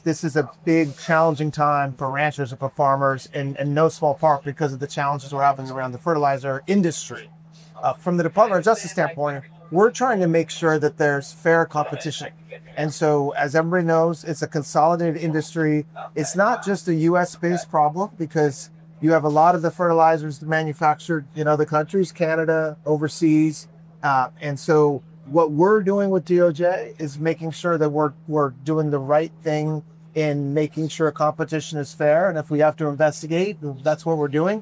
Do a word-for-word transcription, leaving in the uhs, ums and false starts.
This is a big, challenging time for ranchers and for farmers, in, in no small part because of the challenges we're having around the fertilizer industry. Uh, from the Department of Justice standpoint, we're trying to make sure that there's fair competition. And so, as everybody knows, it's a consolidated industry. It's not just a U S-based problem because you have a lot of the fertilizers manufactured in other countries, Canada, overseas. Uh, and so what we're doing with D O J is making sure that we're we're doing the right thing in making sure competition is fair. And if we have to investigate, that's what we're doing.